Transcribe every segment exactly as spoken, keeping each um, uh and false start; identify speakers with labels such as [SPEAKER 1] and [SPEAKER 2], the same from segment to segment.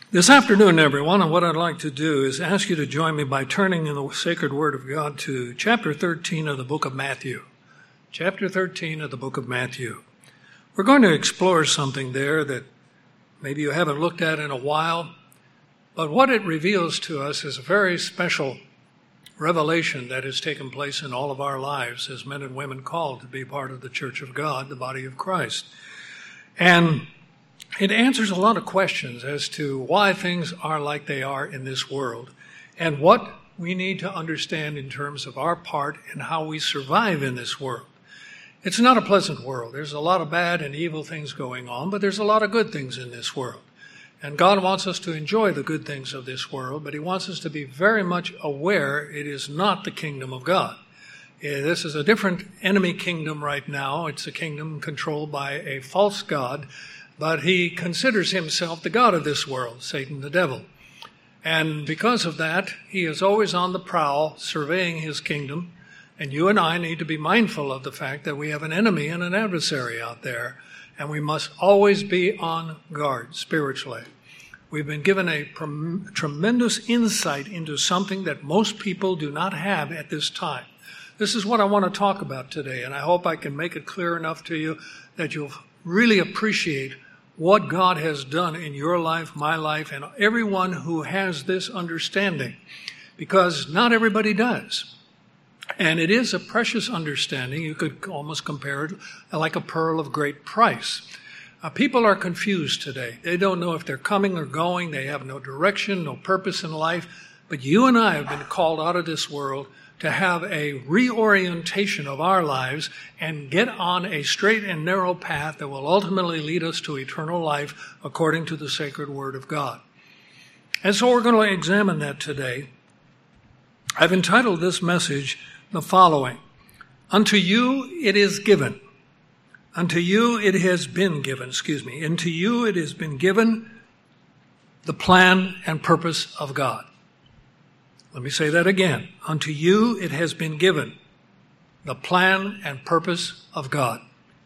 [SPEAKER 1] This afternoon, everyone, and what I'd like to do is ask you to join me by turning in the sacred word of God to chapter thirteen of the book of Matthew. Chapter thirteen of the book of Matthew. We're going to explore something there that maybe you haven't looked at in a while, but what it reveals to us is a very special revelation that has taken place in all of our lives as men and women called to be part of the Church of God, the body of Christ. And it answers a lot of questions as to why things are like they are in this world and what we need to understand in terms of our part and how we survive in this world. It's not a pleasant world. There's a lot of bad and evil things going on, but there's a lot of good things in this world. And God wants us to enjoy the good things of this world, but he wants us to be very much aware it is not the kingdom of God. This is a different enemy kingdom right now. It's a kingdom controlled by a false god, but he considers himself the god of this world, Satan the devil. And because of that, he is always on the prowl, surveying his kingdom. And you and I need to be mindful of the fact that we have an enemy and an adversary out there, and we must always be on guard spiritually. We've been given a prom- tremendous insight into something that most people do not have at this time. This is what I want to talk about today, and I hope I can make it clear enough to you that you'll really appreciate what God has done in your life, my life, and everyone who has this understanding, because not everybody does. And it is a precious understanding. You could almost compare it like a pearl of great price. Uh, people are confused today. They don't know if they're coming or going. They have no direction, no purpose in life. But you and I have been called out of this world to have a reorientation of our lives and get on a straight and narrow path that will ultimately lead us to eternal life according to the sacred word of God. And so we're going to examine that today. I've entitled this message the following: Unto you it is given. Unto you it has been given, excuse me. Unto you it has been given the plan and purpose of God. Let me say that again. Unto you it has been given the plan and purpose of God.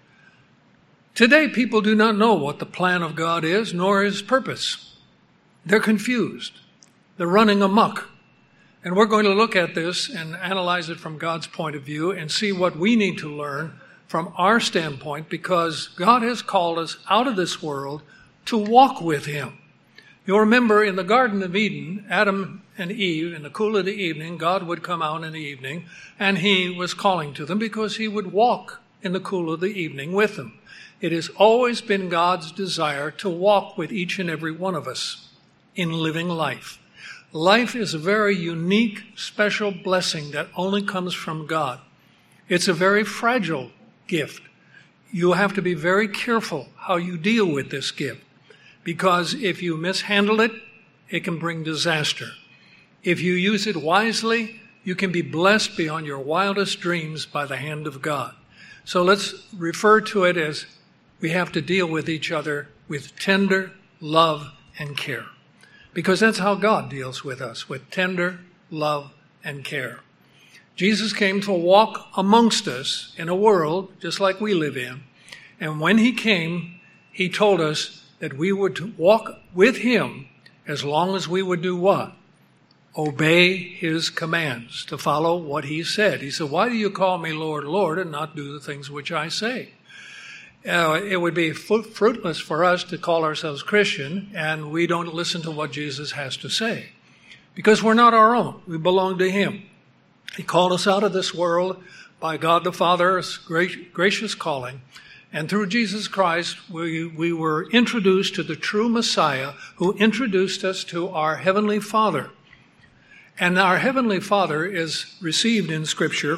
[SPEAKER 1] Today, people do not know what the plan of God is, nor his purpose. They're confused. They're running amok. And we're going to look at this and analyze it from God's point of view and see what we need to learn from our standpoint, because God has called us out of this world to walk with him. You'll remember in the Garden of Eden, Adam and Eve, in the cool of the evening, God would come out in the evening, and he was calling to them because he would walk in the cool of the evening with them. It has always been God's desire to walk with each and every one of us in living life. Life is a very unique, special blessing that only comes from God. It's a very fragile gift. You have to be very careful how you deal with this gift, because if you mishandle it, it can bring disaster. If you use it wisely, you can be blessed beyond your wildest dreams by the hand of God. So let's refer to it as we have to deal with each other with tender love and care, because that's how God deals with us, with tender love and care. Jesus came to walk amongst us in a world just like we live in. And when he came, he told us that we would walk with him as long as we would do what? Obey his commands, to follow what he said. He said, why do you call me Lord, Lord, and not do the things which I say? Uh, it would be fruitless for us to call ourselves Christian and we don't listen to what Jesus has to say, because we're not our own. We belong to him. He called us out of this world by God the Father's gracious calling. And through Jesus Christ, we, we were introduced to the true Messiah, who introduced us to our Heavenly Father. And our Heavenly Father is received in Scripture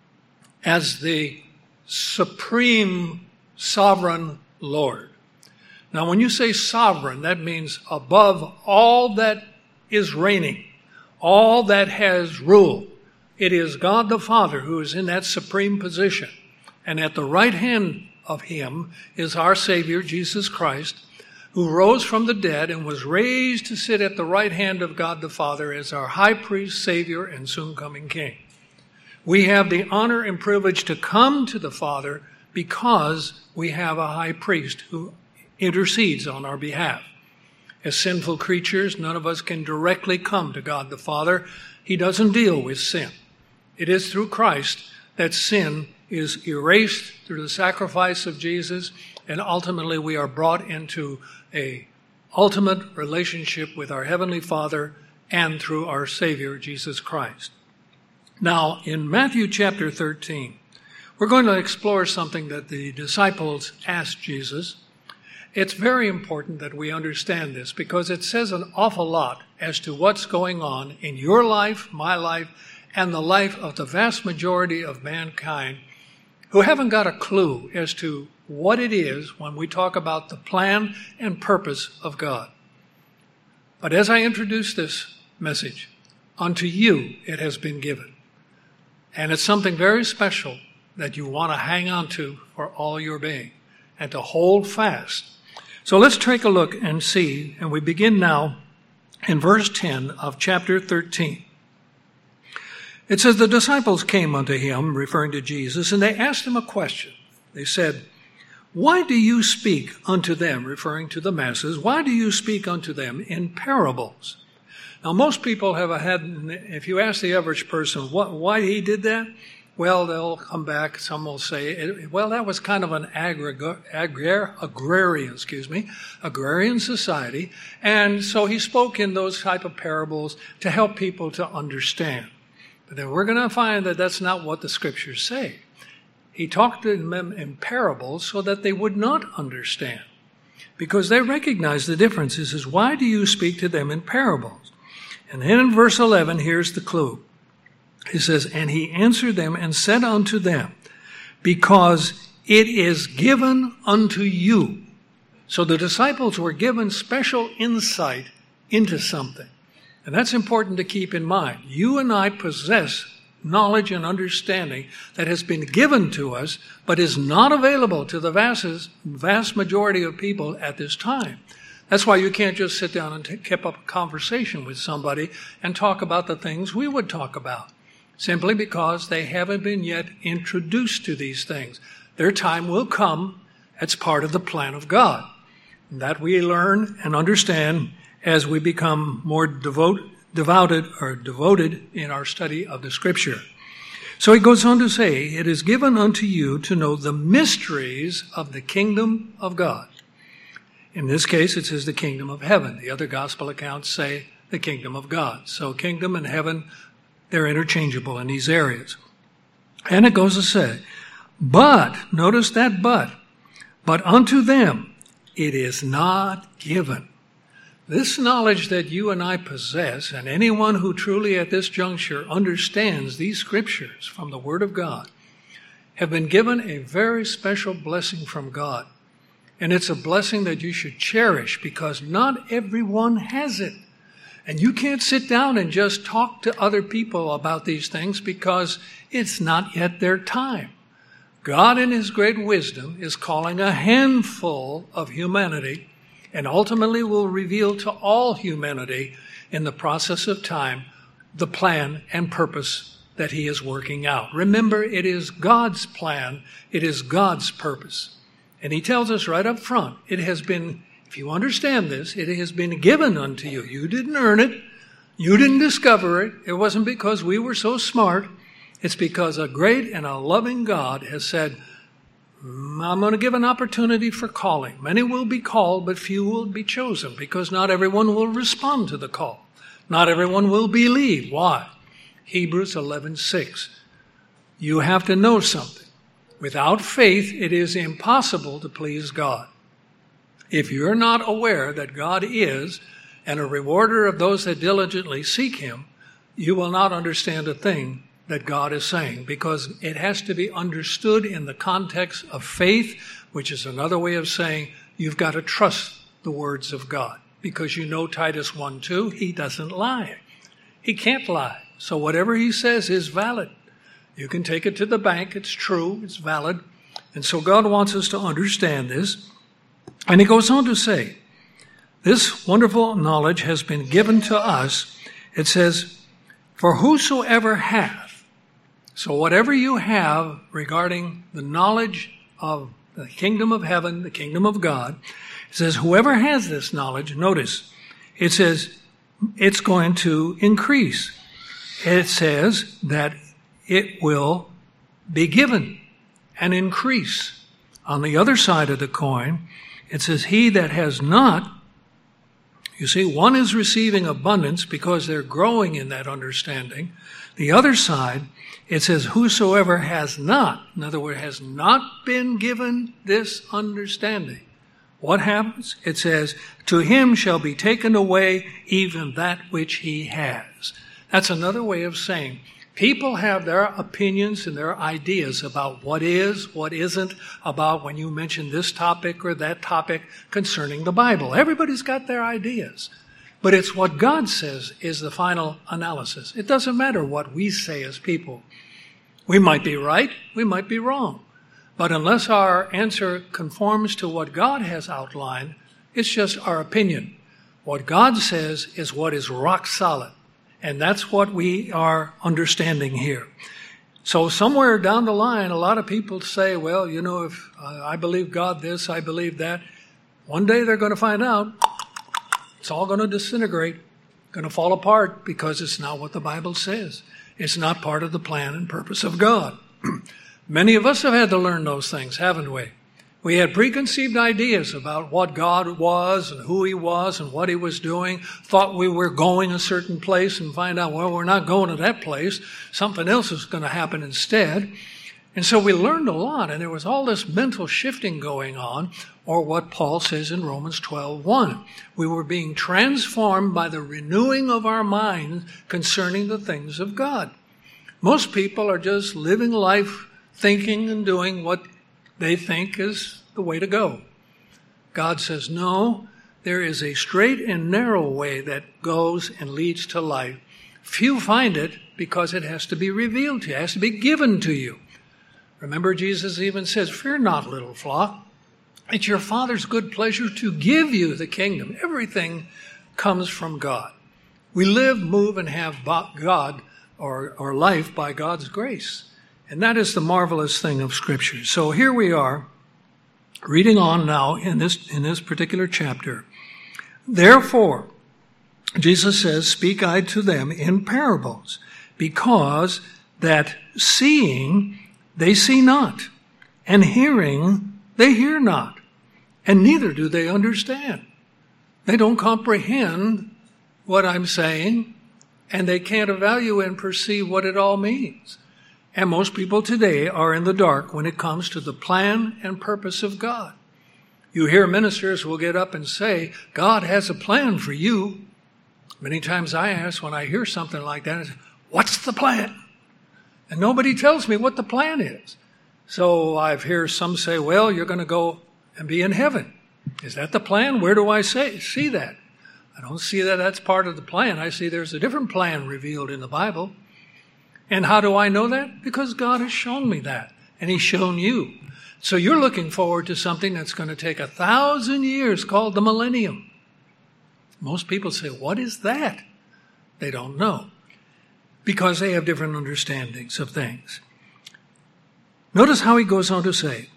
[SPEAKER 1] as the supreme sovereign Lord. Now, when you say sovereign, that means above all that is reigning, all that has rule. It is God the Father who is in that supreme position. And at the right hand of him is our Savior, Jesus Christ, who rose from the dead and was raised to sit at the right hand of God the Father as our high priest, Savior, and soon-coming King. We have the honor and privilege to come to the Father because we have a high priest who intercedes on our behalf. As sinful creatures, none of us can directly come to God the Father. He doesn't deal with sin. It is through Christ that sin is erased through the sacrifice of Jesus, and ultimately we are brought into a ultimate relationship with our Heavenly Father and through our Savior, Jesus Christ. Now, in Matthew chapter thirteen, we're going to explore something that the disciples asked Jesus. It's very important that we understand this because it says an awful lot as to what's going on in your life, my life, and the life of the vast majority of mankind who haven't got a clue as to what it is when we talk about the plan and purpose of God. But as I introduce this message, unto you it has been given. And it's something very special that you want to hang on to for all your being and to hold fast. So let's take a look and see, and we begin now in verse ten of chapter thirteen. It says, the disciples came unto him, referring to Jesus, and they asked him a question. They said, why do you speak unto them, referring to the masses, why do you speak unto them in parables? Now, most people have had, if you ask the average person what, why he did that, well, they'll come back, some will say, well, that was kind of an agrar- agrar- agrarian, excuse me, agrarian society, and so he spoke in those type of parables to help people to understand. But then we're going to find that that's not what the scriptures say. He talked to them in parables so that they would not understand, because they recognize the difference. He says, why do you speak to them in parables? And then in verse eleven, here's the clue. He says, and he answered them and said unto them, because it is given unto you. So the disciples were given special insight into something. And that's important to keep in mind. You and I possess knowledge and understanding that has been given to us, but is not available to the vast, vast majority of people at this time. That's why you can't just sit down and t- keep up a conversation with somebody and talk about the things we would talk about, simply because they haven't been yet introduced to these things. Their time will come. That's part of the plan of God. And that we learn and understand as we become more devote, devoted or devoted in our study of the Scripture. So he goes on to say, it is given unto you to know the mysteries of the kingdom of God. In this case, it says the kingdom of heaven. The other gospel accounts say the kingdom of God. So kingdom and heaven, they're interchangeable in these areas. And it goes to say, but, notice that but, but unto them it is not given. This knowledge that you and I possess, and anyone who truly at this juncture understands these scriptures from the Word of God, have been given a very special blessing from God. And it's a blessing that you should cherish because not everyone has it. And you can't sit down and just talk to other people about these things because it's not yet their time. God in His great wisdom is calling a handful of humanity and ultimately will reveal to all humanity in the process of time the plan and purpose that He is working out. Remember, it is God's plan. It is God's purpose. And He tells us right up front, it has been, if you understand this, it has been given unto you. You didn't earn it. You didn't discover it. It wasn't because we were so smart. It's because a great and a loving God has said, I'm going to give an opportunity for calling. Many will be called, but few will be chosen because not everyone will respond to the call. Not everyone will believe. Why? Hebrews eleven six. You have to know something. Without faith, it is impossible to please God. If you're not aware that God is and a rewarder of those that diligently seek Him, you will not understand a thing that God is saying, because it has to be understood in the context of faith, which is another way of saying you've got to trust the words of God, because you know Titus one two, He doesn't lie. He can't lie. So whatever He says is valid. You can take it to the bank. It's true. It's valid. And so God wants us to understand this. And He goes on to say, this wonderful knowledge has been given to us. It says, for whosoever hath. So whatever you have regarding the knowledge of the kingdom of heaven, the kingdom of God, It says, whoever has this knowledge, notice, it says it's going to increase. It says that it will be given and increase. On the other side of the coin, it says, he that has not, you see, one is receiving abundance because they're growing in that understanding. The other side, it says, whosoever has not, in other words, has not been given this understanding. What happens? It says, to him shall be taken away even that which he has. That's another way of saying, people have their opinions and their ideas about what is, what isn't, about when you mention this topic or that topic concerning the Bible. Everybody's got their ideas. But it's what God says is the final analysis. It doesn't matter what we say as people. We might be right, we might be wrong. But unless our answer conforms to what God has outlined, it's just our opinion. What God says is what is rock solid. And that's what we are understanding here. So somewhere down the line, a lot of people say, well, you know, if uh, I believe God this, I believe that. One day they're going to find out it's all going to disintegrate, going to fall apart because it's not what the Bible says. It's not part of the plan and purpose of God. Many of us have had to learn those things, haven't we? We had preconceived ideas about what God was and who he was and what he was doing, thought we were going a certain place and find out, well, we're not going to that place. Something else is going to happen instead. And so we learned a lot, and there was all this mental shifting going on, or what Paul says in Romans twelve one. We were being transformed by the renewing of our mind concerning the things of God. Most people are just living life thinking and doing what they think is the way to go. God says, no, there is a straight and narrow way that goes and leads to life. Few find it because it has to be revealed to you. It has to be given to you. Remember, Jesus even says, fear not, little flock. It's your Father's good pleasure to give you the kingdom. Everything comes from God. We live, move, and have God or, or life by God's grace. And that is the marvelous thing of Scripture. So here we are, reading on now in this, in this particular chapter. Therefore, Jesus says, speak I to them in parables, because that seeing they see not, and hearing they hear not, and neither do they understand. They don't comprehend what I'm saying, and they can't evaluate and perceive what it all means. And most people today are in the dark when it comes to the plan and purpose of God. You hear ministers will get up and say, God has a plan for you. Many times I ask when I hear something like that, what's the plan? And nobody tells me what the plan is. So I've heard some say, well, you're going to go and be in heaven. Is that the plan? Where do I say, see that? I don't see that that's part of the plan. I see there's a different plan revealed in the Bible. And how do I know that? Because God has shown me that, and he's shown you. So you're looking forward to something that's going to take a thousand years called the millennium. Most people say, what is that? They don't know, because they have different understandings of things. Notice how he goes on to say,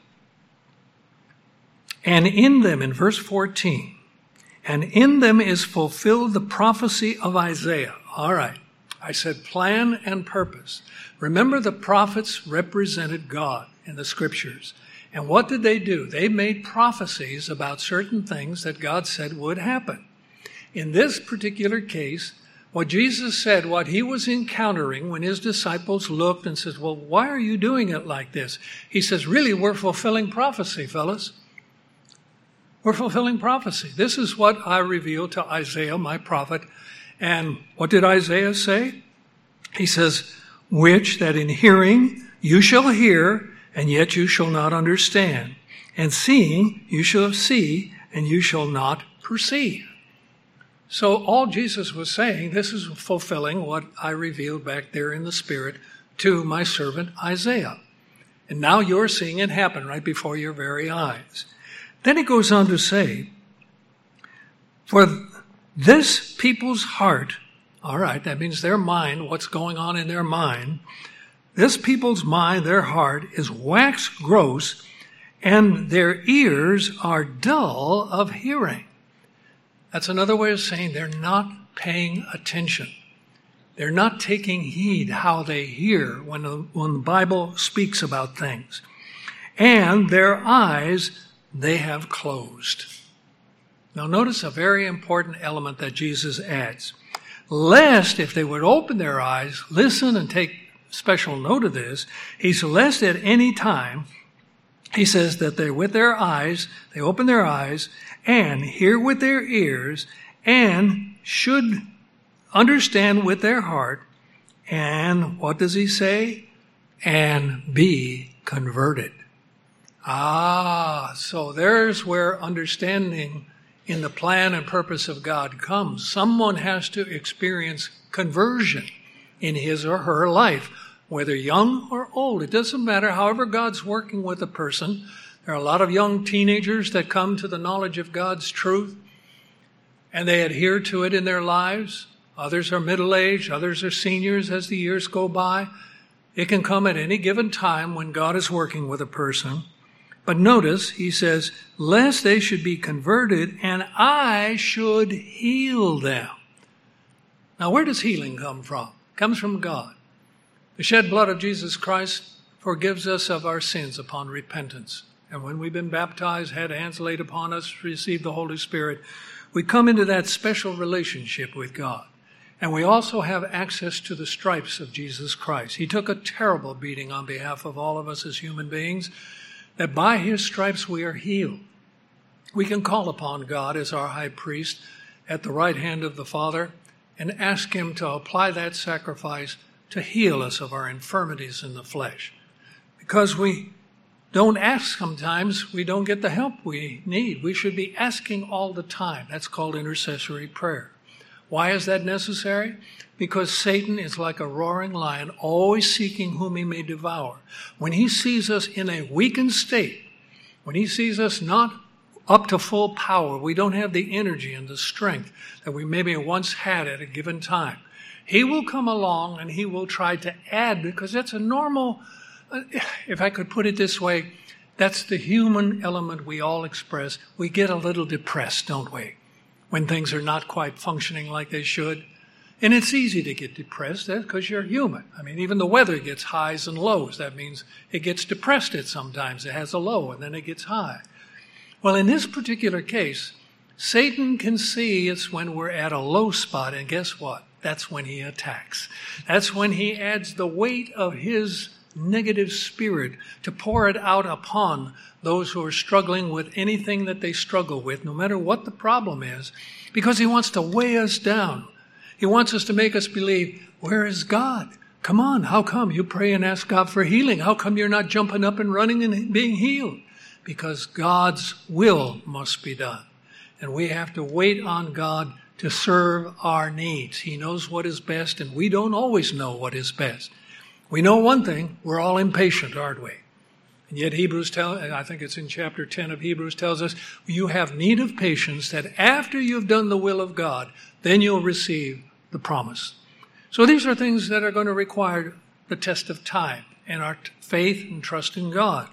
[SPEAKER 1] and in them, in verse fourteen, and in them is fulfilled the prophecy of Isaiah. All right. I said plan and purpose. Remember, the prophets represented God in the scriptures. And what did they do? They made prophecies about certain things that God said would happen. In this particular case, what Jesus said, what he was encountering when his disciples looked and said, well, why are you doing it like this? He says, really, we're fulfilling prophecy, fellas. We're fulfilling prophecy. This is what I revealed to Isaiah, my prophet. And what did Isaiah say? He says, which that in hearing you shall hear, and yet you shall not understand. And seeing you shall see, and you shall not perceive. So all Jesus was saying, this is fulfilling what I revealed back there in the Spirit to my servant Isaiah. And now you're seeing it happen right before your very eyes. Then he goes on to say, for this people's heart, all right, that means their mind, what's going on in their mind. This people's mind, their heart, is waxed gross, and their ears are dull of hearing. That's another way of saying they're not paying attention. They're not taking heed how they hear when the, when the Bible speaks about things. And their eyes they have closed. Now notice a very important element that Jesus adds. Lest, if they would open their eyes, listen and take special note of this, he says, lest at any time, he says that they with their eyes, they open their eyes, and hear with their ears, and should understand with their heart, and what does he say? And be converted. Ah, so there's where understanding in the plan and purpose of God comes. Someone has to experience conversion in his or her life, whether young or old. It doesn't matter. However God's working with a person. There are a lot of young teenagers that come to the knowledge of God's truth, and they adhere to it in their lives. Others are middle-aged. Others are seniors as the years go by. It can come at any given time when God is working with a person. But notice, he says, lest they should be converted, and I should heal them. Now, where does healing come from? It comes from God. The shed blood of Jesus Christ forgives us of our sins upon repentance. And when we've been baptized, had hands laid upon us, received the Holy Spirit, we come into that special relationship with God. And we also have access to the stripes of Jesus Christ. He took a terrible beating on behalf of all of us as human beings, that by his stripes we are healed. We can call upon God as our high priest at the right hand of the Father and ask him to apply that sacrifice to heal us of our infirmities in the flesh. Because we don't ask sometimes, we don't get the help we need. We should be asking all the time. That's called intercessory prayer. Why is that necessary? Because Satan is like a roaring lion, always seeking whom he may devour. When he sees us in a weakened state, when he sees us not up to full power, we don't have the energy and the strength that we maybe once had at a given time, he will come along and he will try to add, because that's a normal, if I could put it this way, that's the human element we all express. We get a little depressed, don't we, when things are not quite functioning like they should. And it's easy to get depressed because you're human. I mean, even the weather gets highs and lows. That means it gets depressed at sometimes. It has a low and then it gets high. Well, in this particular case, Satan can see it's when we're at a low spot, and guess what? That's when he attacks. That's when he adds the weight of his negative spirit to pour it out upon those who are struggling with anything that they struggle with, no matter what the problem is, because he wants to weigh us down. He wants us to make us believe, where is God? Come on, how come you pray and ask God for healing? How come you're not jumping up and running and being healed? Because God's will must be done. And we have to wait on God to serve our needs. He knows what is best, and we don't always know what is best. We know one thing, we're all impatient, aren't we? And yet Hebrews tell, and I think it's in chapter ten of Hebrews, tells us, you have need of patience, that after you've done the will of God, then you'll receive the promise. So these are things that are going to require the test of time and our faith and trust in God.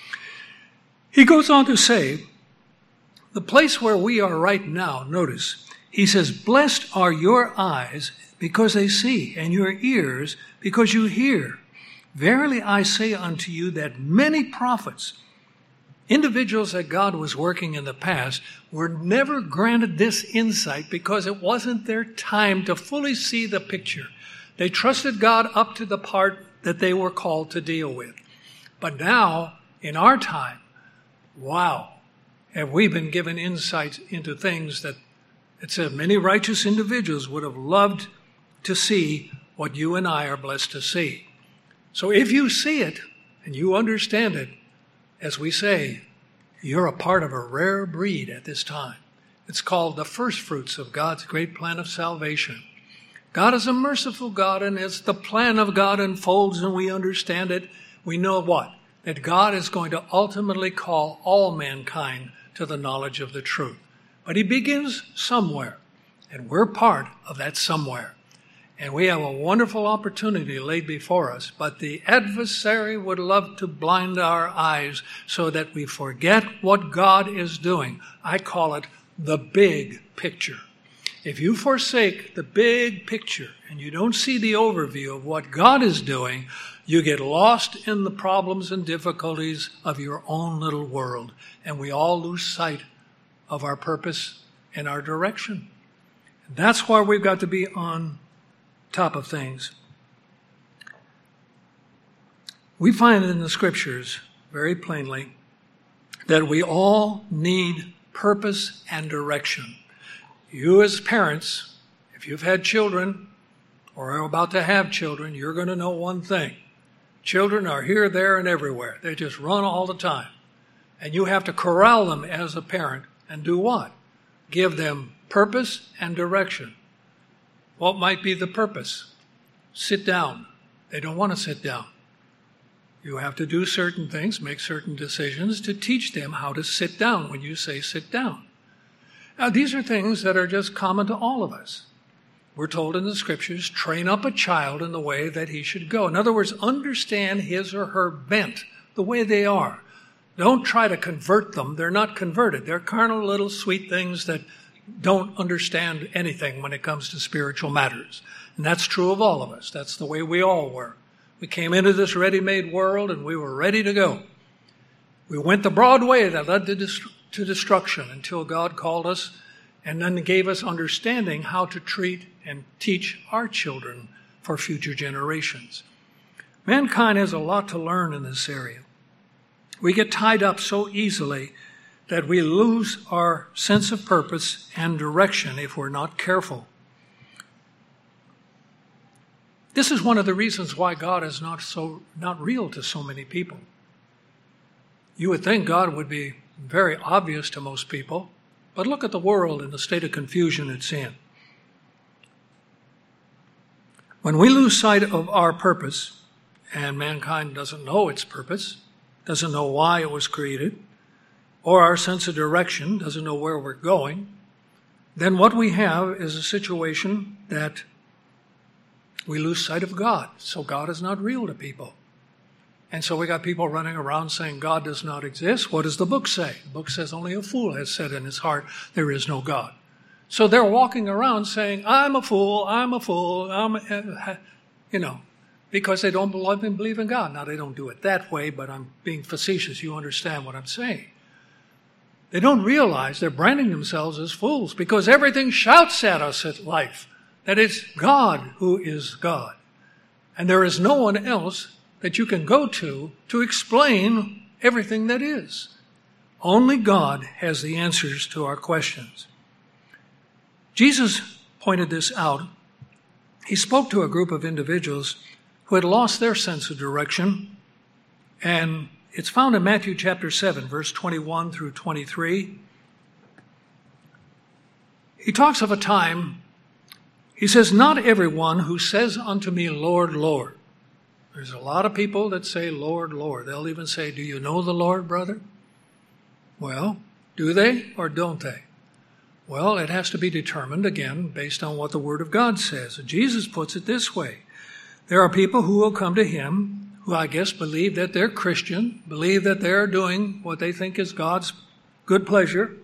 [SPEAKER 1] He goes on to say, the place where we are right now, notice, he says, blessed are your eyes because they see, and your ears because you hear. Verily I say unto you that many prophets, individuals that God was working in the past, were never granted this insight because it wasn't their time to fully see the picture. They trusted God up to the part that they were called to deal with. But now, in our time, wow, have we been given insights into things that it said many righteous individuals would have loved to see what you and I are blessed to see. So if you see it and you understand it, as we say, you're a part of a rare breed at this time. It's called the first fruits of God's great plan of salvation. God is a merciful God, and as the plan of God unfolds and we understand it, we know what? That God is going to ultimately call all mankind to the knowledge of the truth. But he begins somewhere, and we're part of that somewhere. And we have a wonderful opportunity laid before us, but the adversary would love to blind our eyes so that we forget what God is doing. I call it the big picture. If you forsake the big picture and you don't see the overview of what God is doing, you get lost in the problems and difficulties of your own little world, and we all lose sight of our purpose and our direction. That's why we've got to be on top of things. We find in the scriptures very plainly that we all need purpose and direction. You as parents, if you've had children or are about to have children, you're going to know one thing. Children are here, there, and everywhere. They just run all the time. And you have to corral them as a parent and do what? Give them purpose and direction. What might be the purpose? Sit down. They don't want to sit down. You have to do certain things, make certain decisions to teach them how to sit down when you say sit down. Now, these are things that are just common to all of us. We're told in the scriptures, train up a child in the way that he should go. In other words, understand his or her bent, the way they are. Don't try to convert them. They're not converted. They're carnal little sweet things that don't understand anything when it comes to spiritual matters. And that's true of all of us. That's the way we all were. We came into this ready-made world and we were ready to go. We went the broad way that led to, dest- to destruction until God called us and then gave us understanding how to treat and teach our children for future generations. Mankind has a lot to learn in this area. We get tied up so easily that we lose our sense of purpose and direction if we're not careful. This is one of the reasons why God is not so not real to so many people. You would think God would be very obvious to most people, but look at the world and the state of confusion it's in. When we lose sight of our purpose, and mankind doesn't know its purpose, doesn't know why it was created, or our sense of direction, doesn't know where we're going, then what we have is a situation that we lose sight of God. So God is not real to people. And so we got people running around saying God does not exist. What does the book say? The book says only a fool has said in his heart, there is no God. So they're walking around saying, I'm a fool, I'm a fool, I'm a, you know, because they don't believe in God. Now, they don't do it that way, but I'm being facetious. You understand what I'm saying. They don't realize they're branding themselves as fools because everything shouts at us at life that it's God who is God. And there is no one else that you can go to to explain everything that is. Only God has the answers to our questions. Jesus pointed this out. He spoke to a group of individuals who had lost their sense of direction, and it's found in Matthew chapter seven, verse twenty-one through twenty-three. He talks of a time, he says, not everyone who says unto me, Lord, Lord. There's a lot of people that say, Lord, Lord. They'll even say, do you know the Lord, brother? Well, do they or don't they? Well, it has to be determined, again, based on what the Word of God says. And Jesus puts it this way. There are people who will come to him who I guess believe that they're Christian, believe that they're doing what they think is God's good pleasure.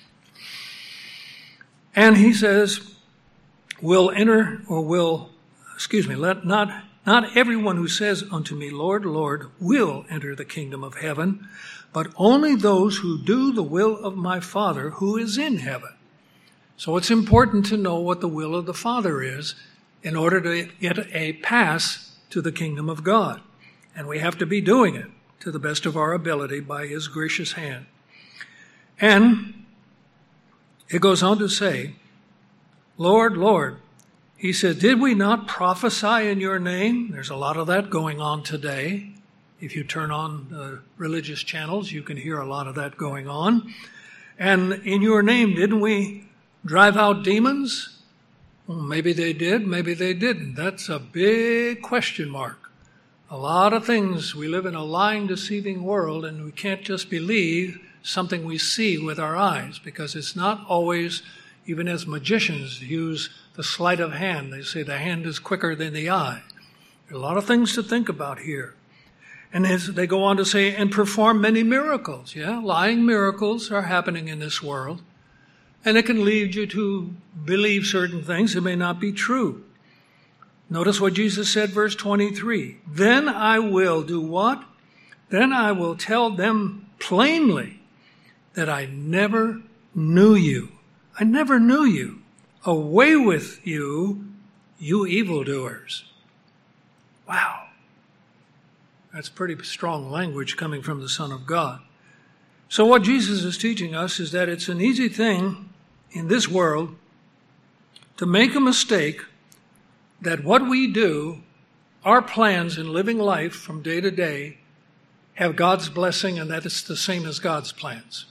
[SPEAKER 1] And he says, will enter or will, excuse me, let not, not everyone who says unto me, Lord, Lord, will enter the kingdom of heaven, but only those who do the will of my Father who is in heaven. So it's important to know what the will of the Father is in order to get a pass to the kingdom of God. And we have to be doing it to the best of our ability by his gracious hand. And it goes on to say, Lord, Lord, he said, did we not prophesy in your name? There's a lot of that going on today. If you turn on the religious channels, you can hear a lot of that going on. And in your name, didn't we drive out demons? Well, maybe they did, maybe they didn't. That's a big question mark. A lot of things. We live in a lying, deceiving world, and we can't just believe something we see with our eyes, because it's not always even as magicians use the sleight of hand. They say the hand is quicker than the eye. There are a lot of things to think about here. And as they go on to say, and perform many miracles. Yeah, lying miracles are happening in this world. And it can lead you to believe certain things that may not be true. Notice what Jesus said, verse twenty-three. Then I will do what? Then I will tell them plainly that I never knew you. I never knew you. Away with you, you evildoers. Wow. That's pretty strong language coming from the Son of God. So what Jesus is teaching us is that it's an easy thing in this world to make a mistake that what we do, our plans in living life from day to day, have God's blessing and that it's the same as God's plans.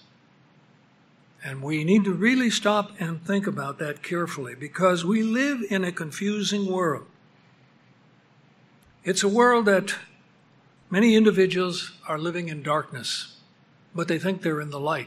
[SPEAKER 1] And we need to really stop and think about that carefully because we live in a confusing world. It's a world that many individuals are living in darkness, but they think they're in the light.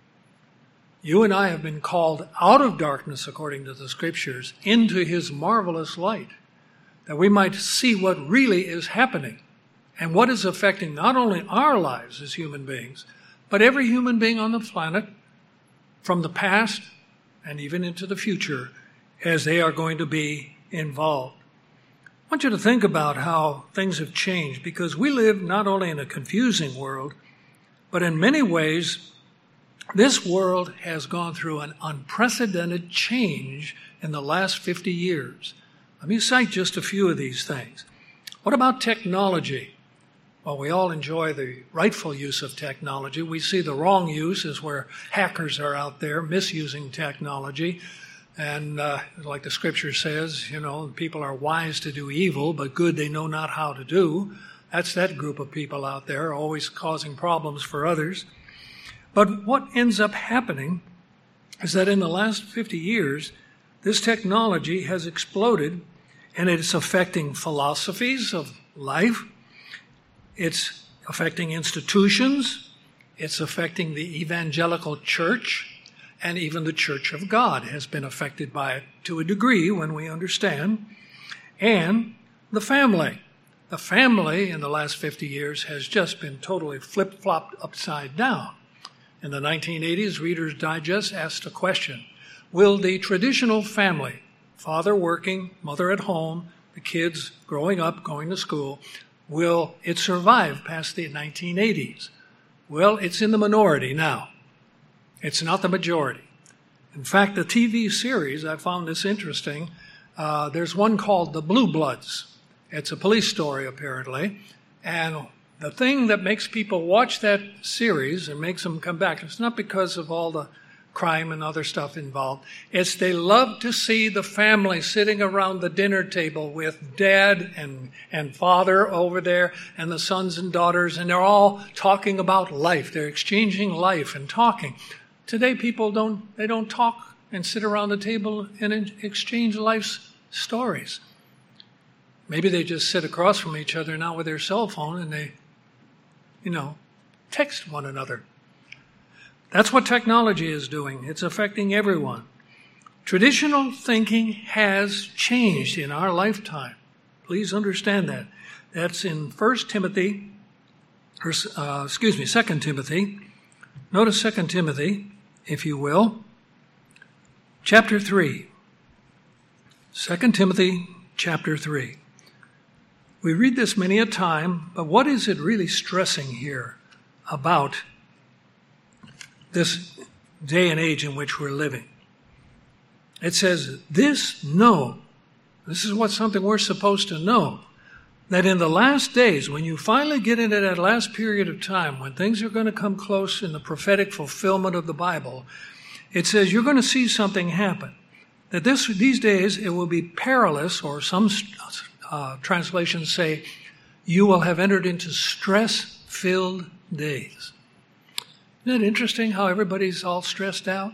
[SPEAKER 1] You and I have been called out of darkness, according to the Scriptures, into His marvelous light, that we might see what really is happening and what is affecting not only our lives as human beings, but every human being on the planet from the past and even into the future as they are going to be involved. I want you to think about how things have changed because we live not only in a confusing world, but in many ways, this world has gone through an unprecedented change in the last fifty years. Let me cite just a few of these things. What about technology? Well, we all enjoy the rightful use of technology. We see the wrong use is where hackers are out there misusing technology. And uh, like the Scripture says, you know, people are wise to do evil, but good they know not how to do. That's that group of people out there, always causing problems for others. But what ends up happening is that in the last fifty years, this technology has exploded, and it's affecting philosophies of life. It's affecting institutions. It's affecting the evangelical church. And even the Church of God has been affected by it to a degree when we understand. And the family. The family in the last fifty years has just been totally flip-flopped upside down. In the nineteen eighties, Reader's Digest asked a question. Will the traditional family, father working, mother at home, the kids growing up, going to school, will it survive past the nineteen eighties? Well, it's in the minority now. It's not the majority. In fact, the T V series, I found this interesting. Uh, there's one called The Blue Bloods. It's a police story, apparently. And the thing that makes people watch that series and makes them come back, it's not because of all the crime and other stuff involved. It's they love to see the family sitting around the dinner table with dad and, and father over there and the sons and daughters, and they're all talking about life. They're exchanging life and talking. Today, people don't, they don't talk and sit around the table and exchange life's stories. Maybe they just sit across from each other now with their cell phone and they, you know, text one another. That's what technology is doing. It's affecting everyone. Traditional thinking has changed in our lifetime. Please understand that. That's in First Timothy, or, uh, excuse me, Second Timothy. Notice Second Timothy, if you will. Chapter three. Second Timothy, chapter three. We read this many a time, but what is it really stressing here about this day and age in which we're living? It says, this know, this is what something we're supposed to know, that in the last days, when you finally get into that last period of time, when things are going to come close in the prophetic fulfillment of the Bible, it says you're going to see something happen. That this these days it will be perilous, or some uh, translations say, you will have entered into stress-filled days. Isn't it interesting how everybody's all stressed out?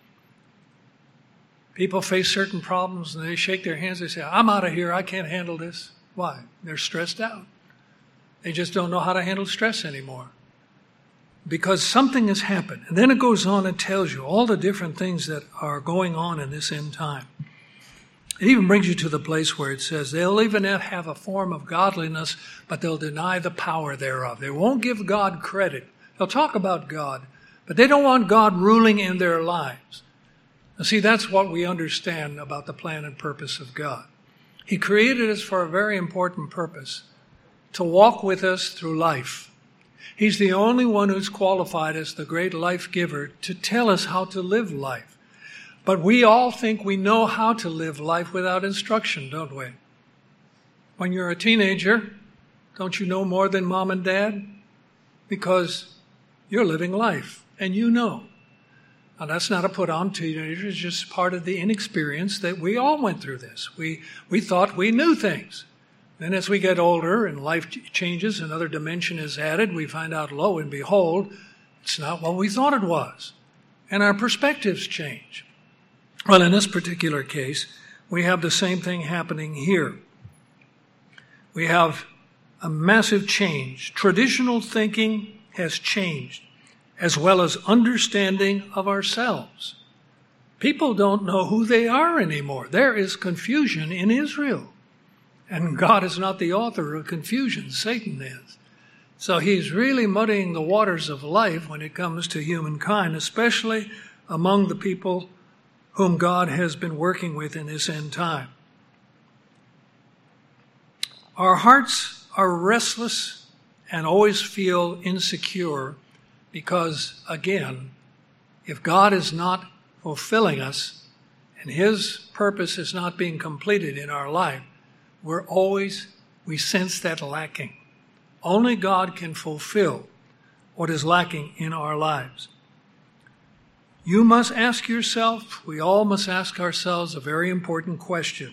[SPEAKER 1] People face certain problems and they shake their hands. They say, I'm out of here. I can't handle this. Why? They're stressed out. They just don't know how to handle stress anymore. because something has happened. And then it goes on and tells you all the different things that are going on in this end time. It even brings you to the place where it says they'll even have a form of godliness, but they'll deny the power thereof. They won't give God credit. They'll talk about God, but they don't want God ruling in their lives. Now, see, that's what we understand about the plan and purpose of God. He created us for a very important purpose, to walk with us through life. He's the only one who's qualified as the great life giver to tell us how to live life. But we all think we know how to live life without instruction, don't we? When you're a teenager, don't you know more than mom and dad? Because you're living life, and you know. Now, that's not a put on teenagers, it's just part of the inexperience that we all went through this. We, we thought we knew things. Then as we get older and life changes, another dimension is added, we find out, lo and behold, it's not what we thought it was. And our perspectives change. Well, in this particular case, we have the same thing happening here. We have a massive change. Traditional thinking has changed, as well as understanding of ourselves. People don't know who they are anymore. There is confusion in Israel. And God is not the author of confusion. Satan is. So he's really muddying the waters of life when it comes to humankind, especially among the people whom God has been working with in this end time. Our hearts are restless and always feel insecure because, again, if God is not fulfilling us and His purpose is not being completed in our life, we're always, we sense that lacking. Only God can fulfill what is lacking in our lives. You must ask yourself, we all must ask ourselves a very important question.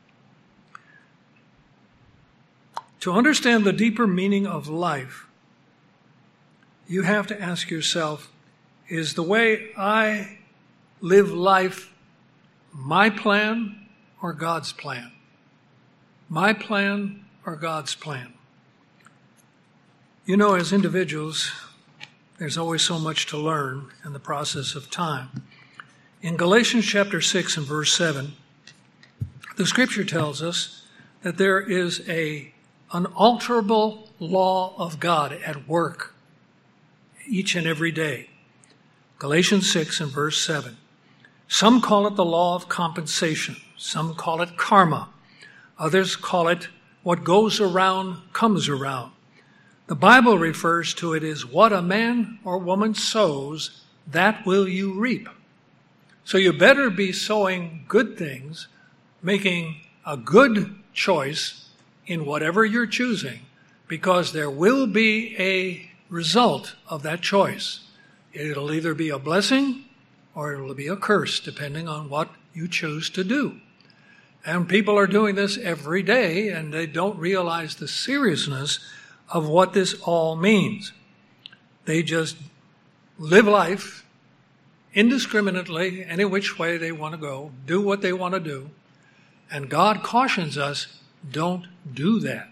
[SPEAKER 1] To understand the deeper meaning of life, you have to ask yourself, is the way I live life my plan or God's plan? My plan or God's plan? You know, as individuals, there's always so much to learn in the process of time. In Galatians chapter six and verse seven, the scripture tells us that there is a unalterable law of God at work each and every day. Galatians six and verse seven. Some call it the law of compensation. Some call it karma. Others call it what goes around comes around. The Bible refers to it as what a man or woman sows, that will you reap. So you better be sowing good things, making a good choice in whatever you're choosing, because there will be a result of that choice. It'll either be a blessing or it'll be a curse, depending on what you choose to do. And people are doing this every day, and they don't realize the seriousness of what this all means. They just live life indiscriminately, any which way they want to go, do what they want to do. And God cautions us, don't do that.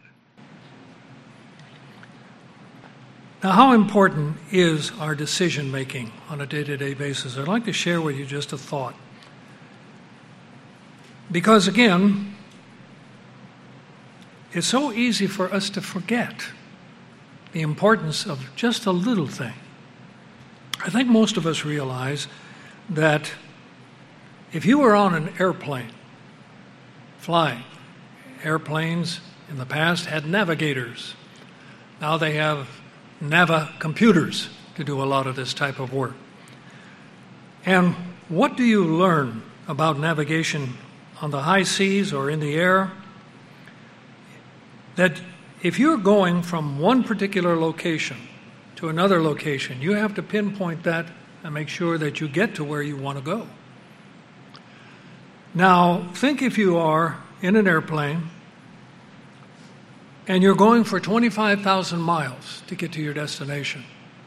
[SPEAKER 1] Now, how important is our decision making on a day-to-day basis? I'd like to share with you just a thought. Because again, it's so easy for us to forget the importance of just a little thing. I think most of us realize that if you were on an airplane flying, airplanes in the past had navigators. Now they have Nava computers to do a lot of this type of work. And what do you learn about navigation on the high seas or in the air? That if you're going from one particular location to another location, you have to pinpoint that and make sure that you get to where you want to go. Now, think if you are in an airplane and you're going for twenty-five thousand miles to get to your destination.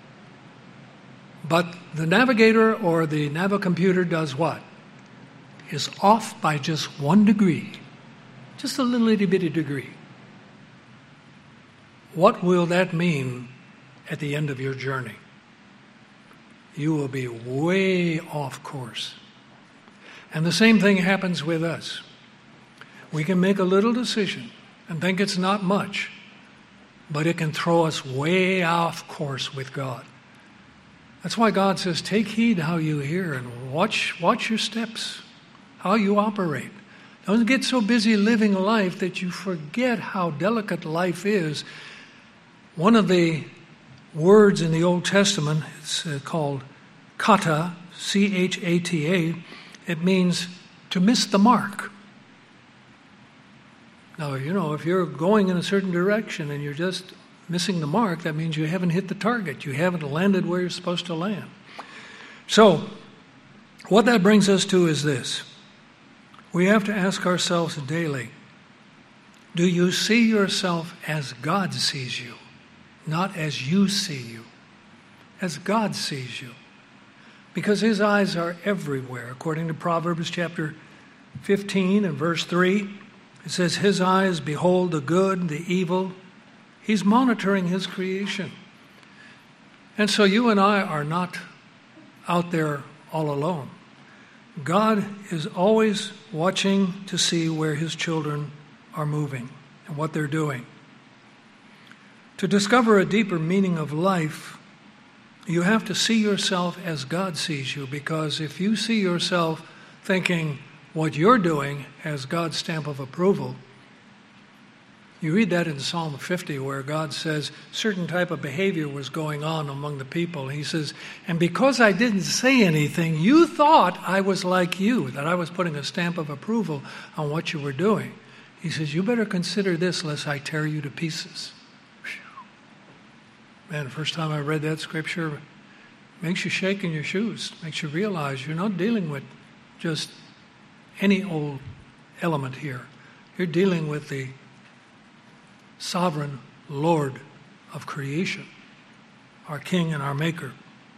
[SPEAKER 1] But the navigator or the navicomputer does what? Is off by just one degree, just a little itty bitty degree. What will that mean at the end of your journey? you will be way off course. And the same thing happens with us. We can make a little decision and think it's not much, but it can throw us way off course with God. That's why God says, take heed how you hear and watch, watch your steps, how you operate. Don't get so busy living life that you forget how delicate life is. One of the words in the Old Testament, it's uh, called kata, C H A T A. It means to miss the mark. Now, you know, if you're going in a certain direction and you're just missing the mark, that means you haven't hit the target. You haven't landed where you're supposed to land. So, what that brings us to is this. We have to ask ourselves daily, do you see yourself as God sees you? Not as you see you. As God sees you. Because His eyes are everywhere. According to Proverbs chapter fifteen and verse three, it says, His eyes behold the good, the evil. He's monitoring His creation. And so you and I are not out there all alone. God is always watching to see where His children are moving and what they're doing. To discover a deeper meaning of life, you have to see yourself as God sees you, because if you see yourself thinking what you're doing has God's stamp of approval, you read that in Psalm fifty where God says certain type of behavior was going on among the people. He says, and because I didn't say anything, you thought I was like you, that I was putting a stamp of approval on what you were doing. He says, you better consider this lest I tear you to pieces. Man, the first time I read that scripture, it makes you shake in your shoes, makes you realize you're not dealing with just any old element here. You're dealing with the sovereign Lord of creation, our King and our Maker.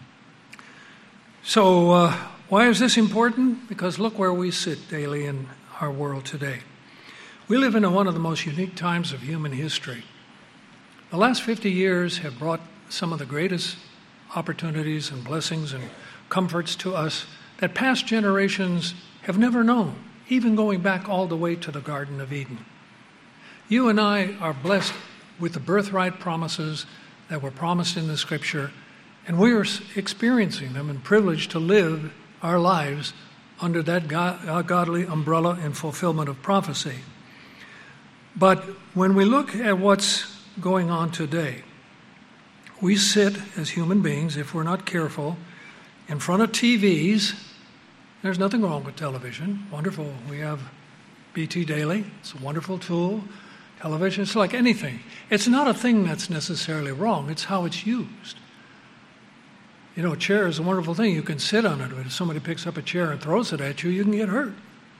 [SPEAKER 1] So uh, why is this important? Because look where we sit daily in our world today. We live in one of the most unique times of human history. The last fifty years have brought some of the greatest opportunities and blessings and comforts to us that past generations have never known, even going back all the way to the Garden of Eden. You and I are blessed with the birthright promises that were promised in the Scripture, and we are experiencing them and privileged to live our lives under that godly umbrella and fulfillment of prophecy. But when we look at what's going on today, we sit as human beings, if we're not careful, in front of T Vs. There's nothing wrong with television. Wonderful. We have B T Daily. It's a wonderful tool. Television, it's like anything. It's not a thing that's necessarily wrong. It's how it's used. You know, a chair is a wonderful thing. You can sit on it. But if somebody picks up a chair and throws it at you, you can get hurt.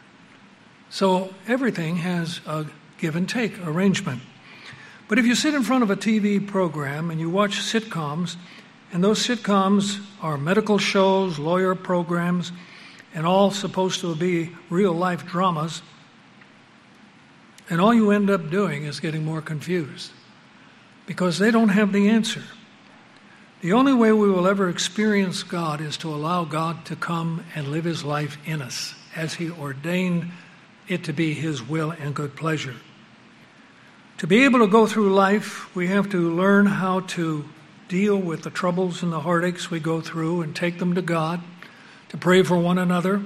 [SPEAKER 1] So everything has a give and take arrangement. But if you sit in front of a T V program and you watch sitcoms, and those sitcoms are medical shows, lawyer programs, and all supposed to be real-life dramas, and all you end up doing is getting more confused because they don't have the answer. The only way we will ever experience God is to allow God to come and live His life in us as He ordained it to be His will and good pleasure. To be able to go through life, we have to learn how to deal with the troubles and the heartaches we go through and take them to God, to pray for one another,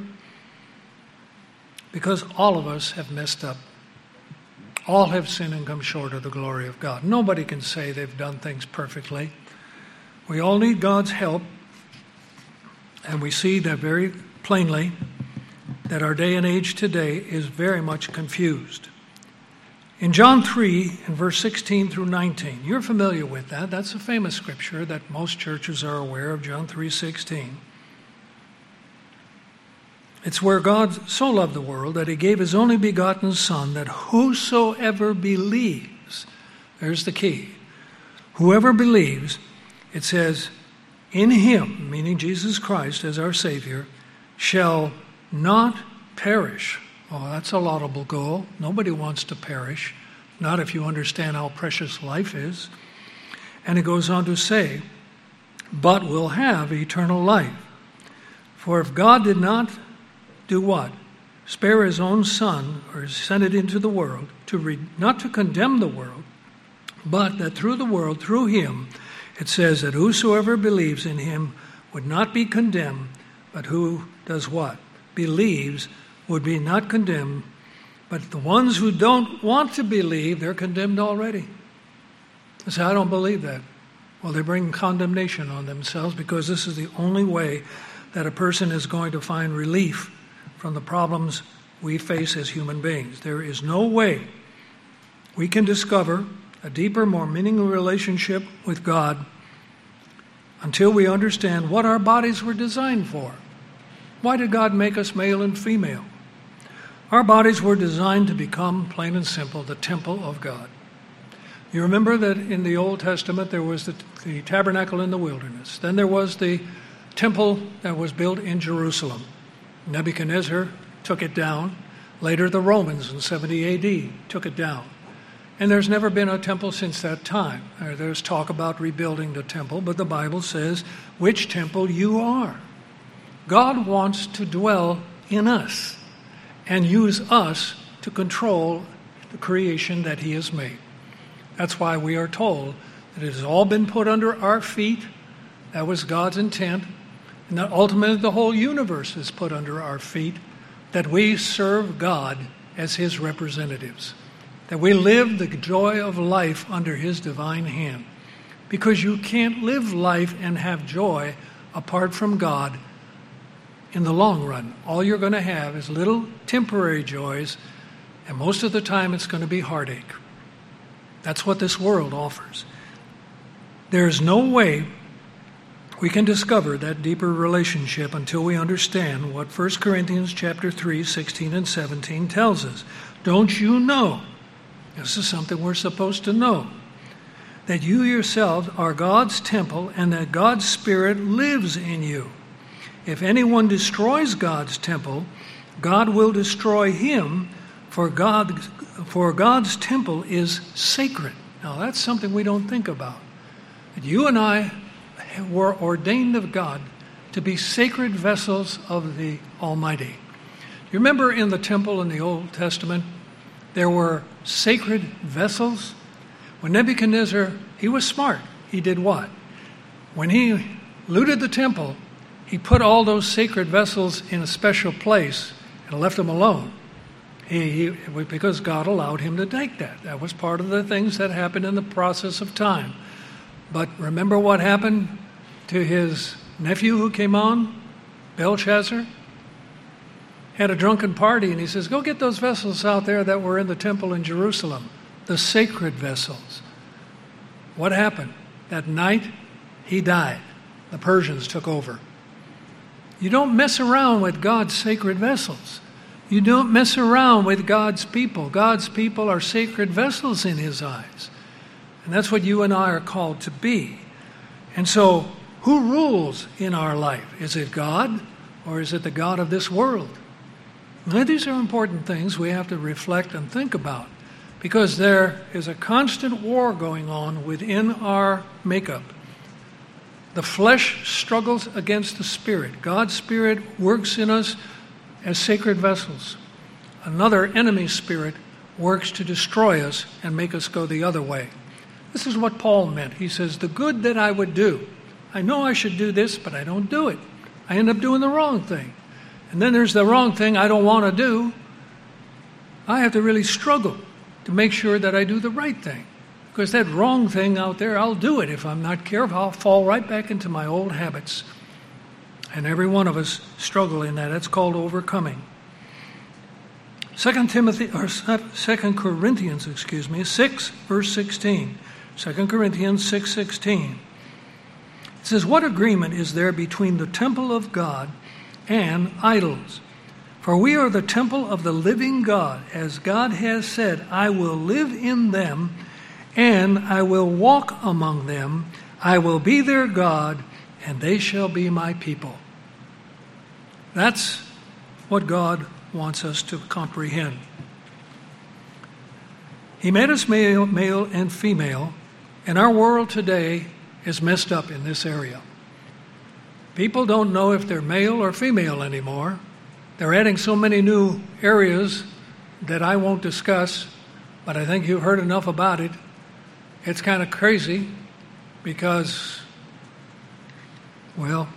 [SPEAKER 1] because all of us have messed up. All have sinned and come short of the glory of God. Nobody can say they've done things perfectly. We all need God's help, and we see that very plainly that our day and age today is very much confused. In John three, in verse sixteen through nineteen, you're familiar with that. That's a famous scripture that most churches are aware of, John three sixteen. It's where God so loved the world that He gave His only begotten Son, that whosoever believes, there's the key, whoever believes, it says, in Him, meaning Jesus Christ as our Savior, shall not perish. Oh, that's a laudable goal. Nobody wants to perish, not if you understand how precious life is. And it goes on to say, but will have eternal life. For if God did not do what? Spare his own Son, or send it into the world, to re- not to condemn the world, but that through the world, through him, it says that whosoever believes in him would not be condemned, but who does what? Believes would be not condemned, but the ones who don't want to believe, they're condemned already. They say, I don't believe that. Well, they bring condemnation on themselves because this is the only way that a person is going to find relief from the problems we face as human beings. There is no way we can discover a deeper, more meaningful relationship with God until we understand what our bodies were designed for. Why did God make us male and female? Our bodies were designed to become, plain and simple, the temple of God. You remember that in the Old Testament there was the, the tabernacle in the wilderness. Then there was the temple that was built in Jerusalem. Nebuchadnezzar took it down. Later the Romans in seventy A D took it down. And there's never been a temple since that time. There's talk about rebuilding the temple, but the Bible says which temple you are. God wants to dwell in us and use us to control the creation that he has made. That's why we are told that it has all been put under our feet. That was God's intent. And that ultimately the whole universe is put under our feet, that we serve God as his representatives, that we live the joy of life under his divine hand. Because you can't live life and have joy apart from God in the long run. All you're going to have is little temporary joys, and most of the time it's going to be heartache. That's what this world offers. There is no way we can discover that deeper relationship until we understand what First Corinthians chapter three, sixteen and seventeen tells us. Don't you know? This is something we're supposed to know. That you yourselves are God's temple and that God's Spirit lives in you. If anyone destroys God's temple, God will destroy him, for God, for God's temple is sacred. Now that's something we don't think about. That you and I were ordained of God to be sacred vessels of the Almighty. You remember in the temple in the Old Testament, there were sacred vessels. When Nebuchadnezzar, he was smart. He did what? When he looted the temple, he put all those sacred vessels in a special place and left them alone. He, he, because God allowed him to take that. That was part of the things that happened in the process of time. But remember what happened to his nephew who came on, Belshazzar? Had a drunken party, and he says, go get those vessels out there that were in the temple in Jerusalem, the sacred vessels. What happened? That night, he died. The Persians took over. You don't mess around with God's sacred vessels. You don't mess around with God's people. God's people are sacred vessels in his eyes. And that's what you and I are called to be. And so, who rules in our life? Is it God, or is it the God of this world? Now, these are important things we have to reflect and think about, because there is a constant war going on within our makeup. The flesh struggles against the Spirit. God's Spirit works in us as sacred vessels. Another enemy spirit works to destroy us and make us go the other way. This is what Paul meant. He says, the good that I would do, I know I should do this, but I don't do it. I end up doing the wrong thing. And then there's the wrong thing I don't want to do. I have to really struggle to make sure that I do the right thing. Because that wrong thing out there, I'll do it. If I'm not careful, I'll fall right back into my old habits. And every one of us struggle in that. That's called overcoming. Second Timothy, or Second Corinthians, excuse me, six, verse sixteen. Second Corinthians six sixteen. It says, what agreement is there between the temple of God and idols? For we are the temple of the living God, as God has said, I will live in them, and I will walk among them. I will be their God, and they shall be my people. That's what God wants us to comprehend. He made us male, male and female, and our world today is messed up in this area. People don't know if they're male or female anymore. They're adding so many new areas that I won't discuss, but I think you've heard enough about it. It's kind of crazy because, well,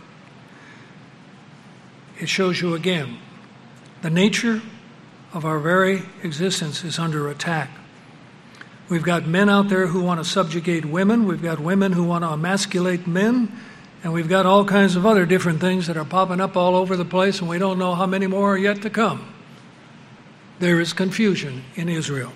[SPEAKER 1] it shows you again, the nature of our very existence is under attack. We've got men out there who want to subjugate women. We've got women who want to emasculate men. And we've got all kinds of other different things that are popping up all over the place, and we don't know how many more are yet to come. There is confusion in Israel.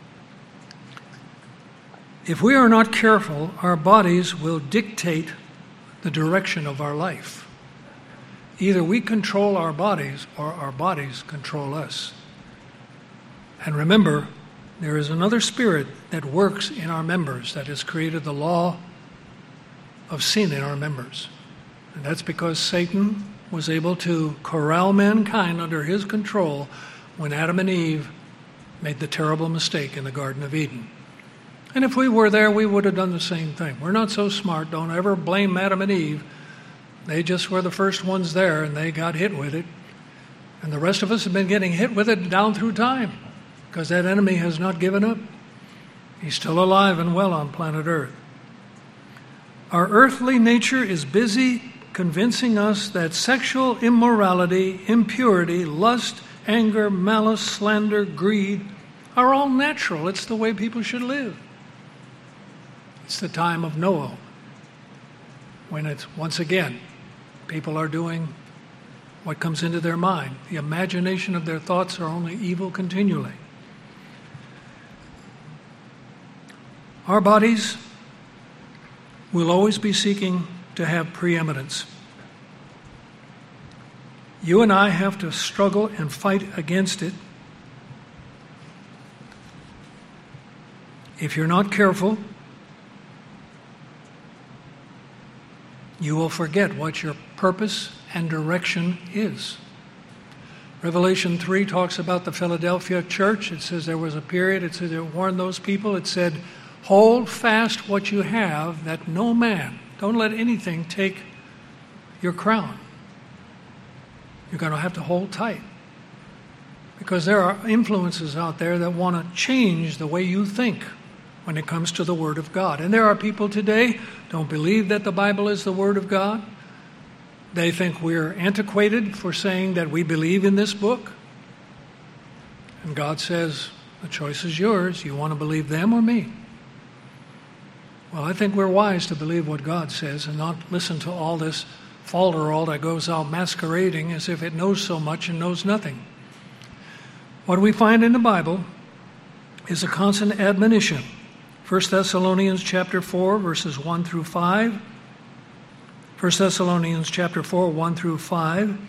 [SPEAKER 1] If we are not careful, our bodies will dictate the direction of our life. Either we control our bodies or our bodies control us. And remember, there is another spirit that works in our members that has created the law of sin in our members. And that's because Satan was able to corral mankind under his control when Adam and Eve made the terrible mistake in the Garden of Eden. And if we were there, we would have done the same thing. We're not so smart. Don't ever blame Adam and Eve. They just were the first ones there, and they got hit with it. And the rest of us have been getting hit with it down through time, because that enemy has not given up. He's still alive and well on planet Earth. Our earthly nature is busy convincing us that sexual immorality, impurity, lust, anger, malice, slander, greed are all natural. It's the way people should live. It's the time of Noah, when it's, once again, people are doing what comes into their mind. The imagination of their thoughts are only evil continually. Our bodies will always be seeking to have preeminence. You and I have to struggle and fight against it. If you're not careful, you will forget what your purpose and direction is. Revelation three talks about the Philadelphia church. It says there was a period, it said it warned those people, it said, hold fast what you have, that no man, don't let anything take your crown. You're going to have to hold tight. Because there are influences out there that want to change the way you think when it comes to the Word of God. And there are people today don't believe that the Bible is the Word of God. They think we're antiquated for saying that we believe in this book. And God says, the choice is yours. You want to believe them or me? Well, I think we're wise to believe what God says and not listen to all this falderall that goes out masquerading as if it knows so much and knows nothing. What we find in the Bible is a constant admonition. First Thessalonians chapter four, verses one through five. First Thessalonians chapter four, one through five.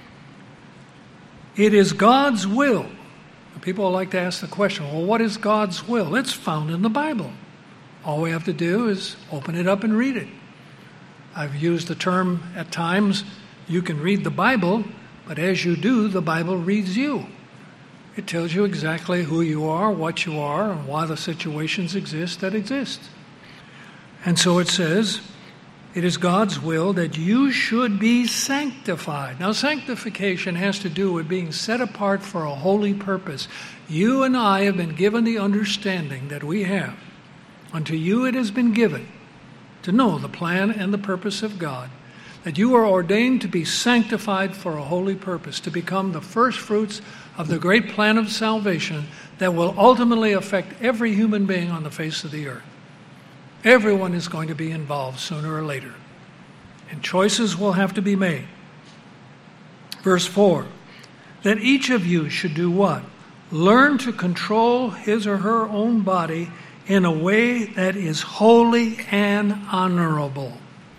[SPEAKER 1] It is God's will. People like to ask the question, well, what is God's will? It's found in the Bible. All we have to do is open it up and read it. I've used the term at times, you can read the Bible, but as you do, the Bible reads you. It tells you exactly who you are, what you are, and why the situations exist that exist. And so it says, it is God's will that you should be sanctified. Now, sanctification has to do with being set apart for a holy purpose. You and I have been given the understanding that we have. Unto you it has been given to know the plan and the purpose of God, that you are ordained to be sanctified for a holy purpose, to become the first fruits of the great plan of salvation that will ultimately affect every human being on the face of the earth. Everyone is going to be involved sooner or later, and choices will have to be made. Verse four, that each of you should do what? Learn to control his or her own body in a way that is holy and honorable.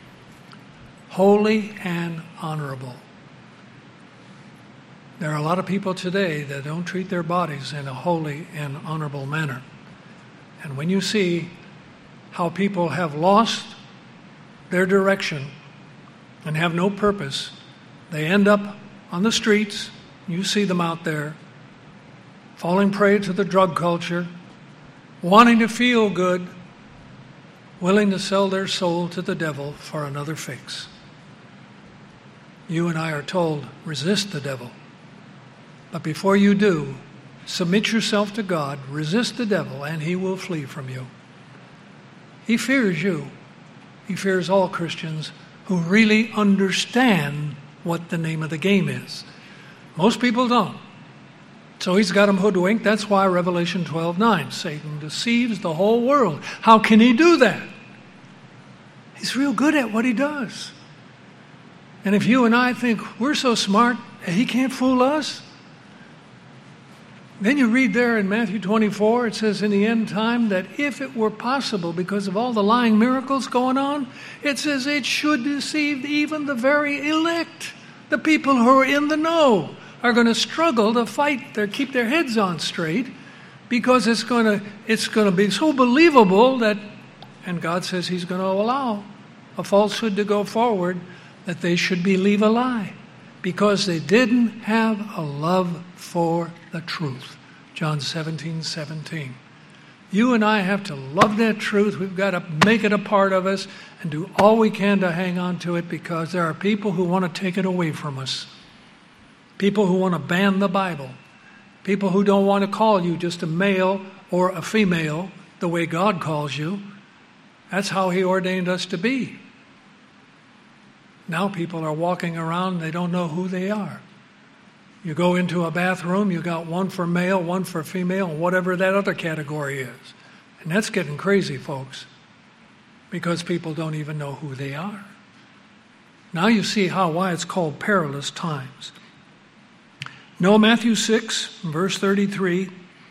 [SPEAKER 1] Holy and honorable. There are a lot of people today that don't treat their bodies in a holy and honorable manner. And when you see how people have lost their direction and have no purpose, they end up on the streets. You see them out there, falling prey to the drug culture, wanting to feel good, willing to sell their soul to the devil for another fix. you and I are told, resist the devil. But before you do, submit yourself to God, resist the devil, and he will flee from you. He fears you. He fears all Christians who really understand what the name of the game is. Most people don't. So he's got them hoodwinked. That's why Revelation twelve nine, Satan deceives the whole world. How can he do that? He's real good at what he does. And if you and I think we're so smart, he can't fool us. Then you read there in Matthew twenty-four, it says in the end time that if it were possible, because of all the lying miracles going on, it says it should deceive even the very elect. The people who are in the know are going to struggle to fight, their, keep their heads on straight, because it's going to it's going to be so believable that, and God says he's going to allow a falsehood to go forward, that they should believe a lie, because they didn't have a love for the truth. John seventeen seventeen. You and I have to love that truth. We've got to make it a part of us and do all we can to hang on to it, because there are people who want to take it away from us. People who want to ban the Bible. People who don't want to call you just a male or a female the way God calls you. That's how he ordained us to be. Now people are walking around, they don't know who they are. You go into a bathroom, you got one for male, one for female, and whatever that other category is. And that's getting crazy, folks, because people don't even know who they are. Now you see how why it's called perilous times. No, Matthew six, verse thirty-three,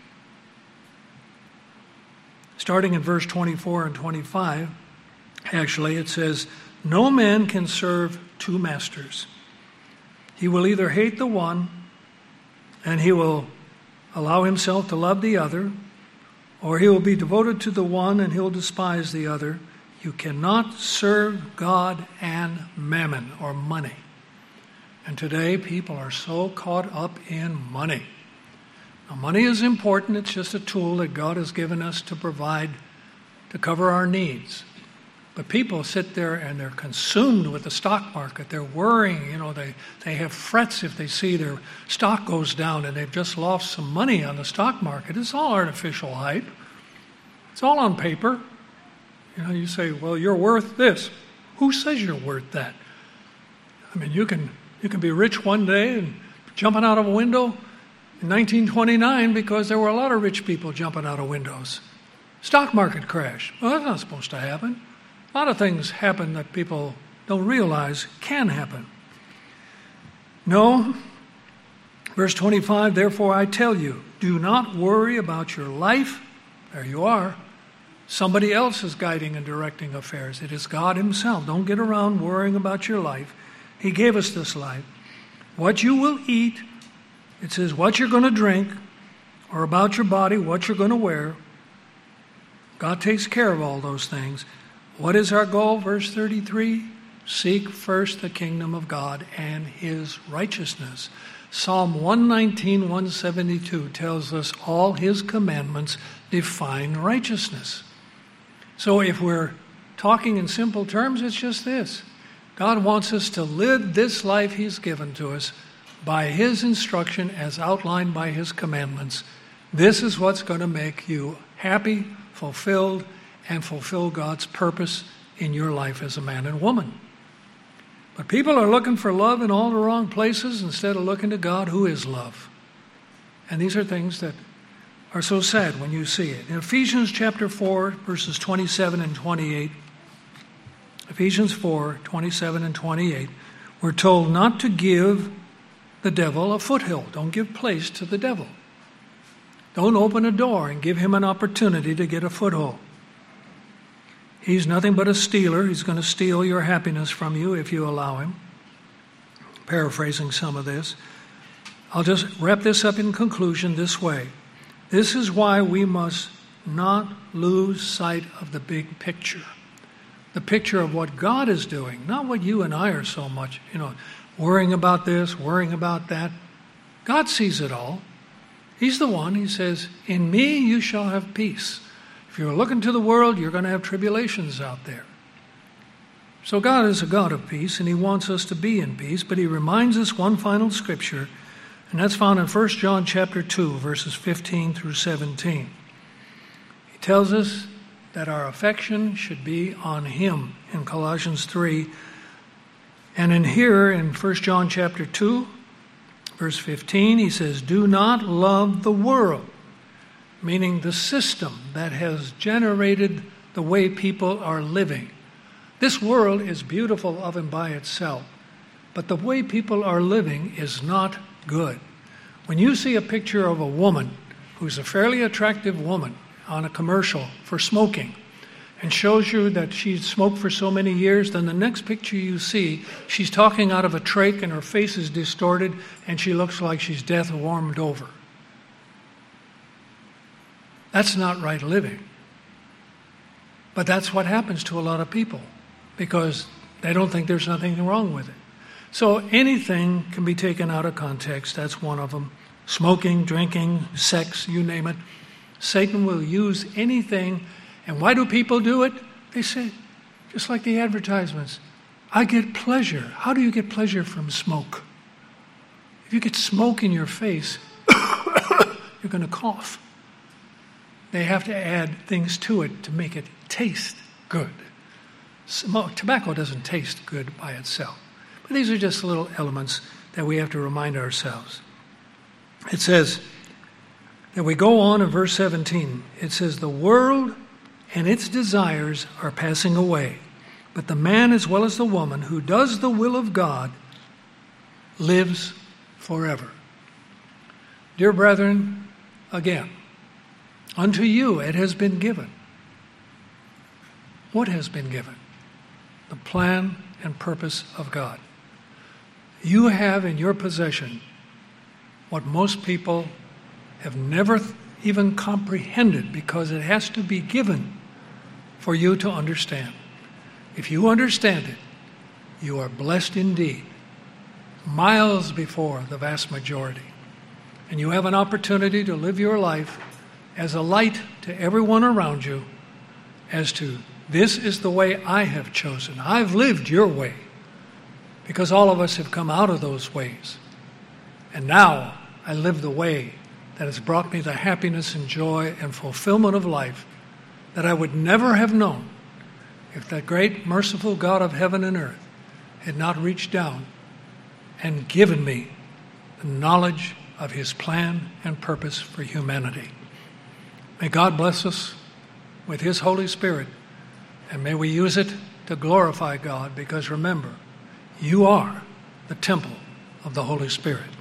[SPEAKER 1] starting in verse twenty-four and twenty-five, actually it says, no man can serve two masters. He will either hate the one, and he will allow himself to love the other, or he will be devoted to the one and he'll despise the other. You cannot serve God and mammon, or money. And today people are so caught up in money. Now, money is important. It's just a tool that God has given us to provide, to cover our needs. But people sit there and they're consumed with the stock market. They're worrying, you know, they, they have frets if they see their stock goes down and they've just lost some money on the stock market. It's all artificial hype. It's all on paper. You know, you say, well, you're worth this. Who says you're worth that? I mean, you can you can be rich one day and jumping out of a window in nineteen twenty-nine, because there were a lot of rich people jumping out of windows. Stock market crash. Well, that's not supposed to happen. A lot of things happen that people don't realize can happen. No. Verse twenty-five, therefore I tell you, do not worry about your life. There you are. Somebody else is guiding and directing affairs. It is God himself. Don't get around worrying about your life. He gave us this life. What you will eat, it says what you're going to drink, or about your body, what you're going to wear. God takes care of all those things. What is our goal? Verse thirty-three, seek first the kingdom of God and his righteousness. Psalm one nineteen, one seventy-two tells us all his commandments define righteousness. So if we're talking in simple terms, it's just this. God wants us to live this life he's given to us by his instruction as outlined by his commandments. This is what's going to make you happy, fulfilled, and fulfill God's purpose in your life as a man and woman. But people are looking for love in all the wrong places instead of looking to God, who is love. And these are things that are so sad when you see it. In Ephesians chapter four, verses twenty-seven and twenty-eight, Ephesians four, twenty-seven and twenty-eight, we're told not to give the devil a foothold. Don't give place to the devil. Don't open a door and give him an opportunity to get a foothold. He's nothing but a stealer. He's going to steal your happiness from you if you allow him. Paraphrasing some of this. I'll just wrap this up in conclusion this way. This is why we must not lose sight of the big picture. The picture of what God is doing, not what you and I are so much, you know, worrying about this, worrying about that. God sees it all. He's the one. He says, in me you shall have peace. If you're looking to the world, you're going to have tribulations out there. So God is a God of peace, and he wants us to be in peace, but he reminds us one final scripture, and that's found in First John chapter two, verses fifteen through seventeen. He tells us that our affection should be on him in Colossians three. And in here, in First John chapter two, verse fifteen, he says, do not love the world, meaning the system that has generated the way people are living. This world is beautiful of and by itself, but the way people are living is not good. When you see a picture of a woman who's a fairly attractive woman on a commercial for smoking and shows you that she's smoked for so many years, then the next picture you see, she's talking out of a trach and her face is distorted and she looks like she's death warmed over. That's not right living. But that's what happens to a lot of people because they don't think there's nothing wrong with it. So anything can be taken out of context. That's one of them. Smoking, drinking, sex, you name it. Satan will use anything. And why do people do it? They say, just like the advertisements, I get pleasure. How do you get pleasure from smoke? If you get smoke in your face, you're going to cough. They have to add things to it to make it taste good. Smoke, tobacco doesn't taste good by itself. But these are just little elements that we have to remind ourselves. It says, that we go on in verse seventeen. It says, the world and its desires are passing away, but the man as well as the woman who does the will of God lives forever. Dear brethren, again, unto you it has been given. What has been given? The plan and purpose of God. You have in your possession what most people have never even comprehended because it has to be given for you to understand. If you understand it, you are blessed indeed, miles before the vast majority. And you have an opportunity to live your life as a light to everyone around you as to this is the way I have chosen. I've lived your way because all of us have come out of those ways. And now I live the way that has brought me the happiness and joy and fulfillment of life that I would never have known if that great merciful God of heaven and earth had not reached down and given me the knowledge of his plan and purpose for humanity. May God bless us with his Holy Spirit, and may we use it to glorify God, because remember, you are the temple of the Holy Spirit.